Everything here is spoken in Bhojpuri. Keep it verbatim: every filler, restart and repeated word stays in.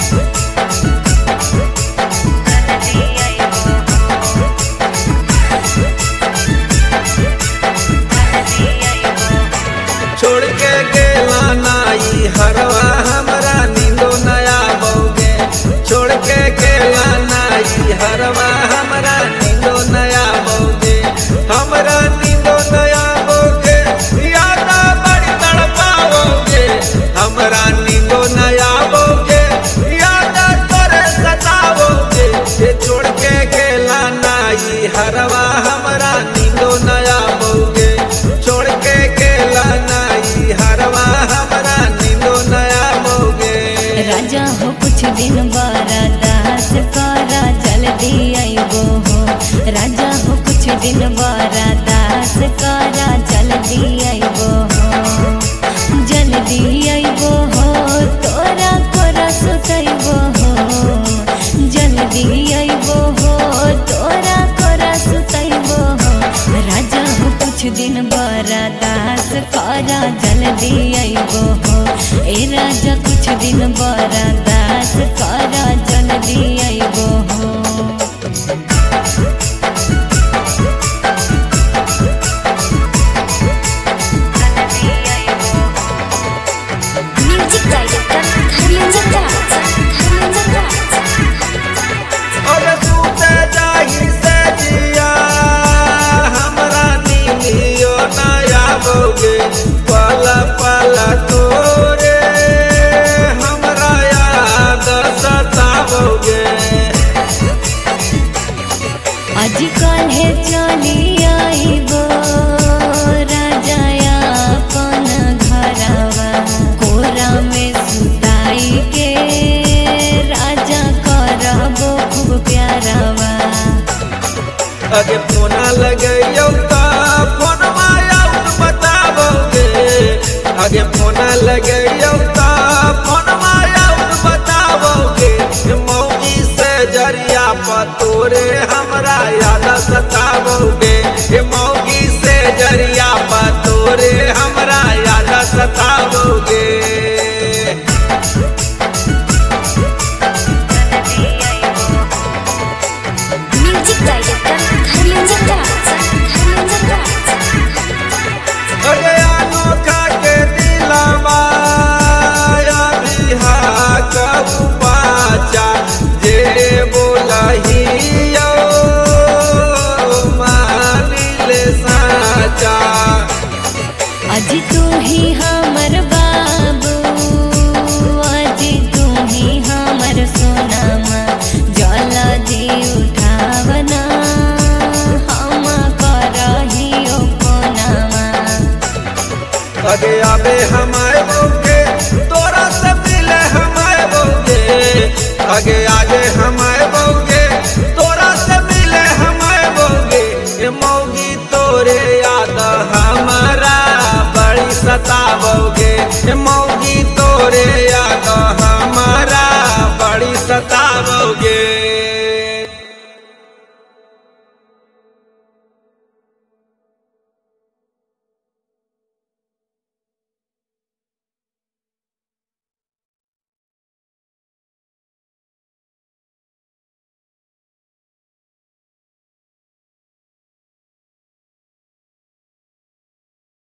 छोड़ के गेला नाई हरवा हमरा नींदो नया बोगे। छोड़ के गेला नाई हरवा हमरा नींदो नया बोगे। हमरा नींदो नया बोगे याद बड़ी तड़पाओगे। हमरा नींदो नया बोगे याद करे सताओगे। ये छोड़ के गेला नाई हरवा हमरा नींदो नया बोगे। छोड़ के गेला नाई हरवा हमरा नींदो नया बोगे। राजा हो कुछ दिन बारादास करा जल्दी आइबो हो। राजा हो कुछ दिन बारादास करा जल्दी आइबो हो। जल्दी आइबो हो तोरा कोरा सुतइबो हो। जल्दी आइबो हो तोरा कोरा सुतइबो हो। राजा हो कुछ दिन बारादास करा जल्दी आइबो हो। ए राजा कुछ दिन बारादास करा जल्दी आइबो हो। म्यूजिक डायरेक्टर धर्मेंद्र राज धर्मेंद्र राज अब सूते जाही से जिया हमरा नींदियो नया बोगे। पला पला तोरे हमरा याद सताओगे। आज काल्हे चली आइबो राजा अपन घरवा। कोरा में सुताई के राजा करबो खूब प्यारवा। अगे फोना लगैयो ता फोनवा आउट बताओगे। आगे फोना लगैयो ता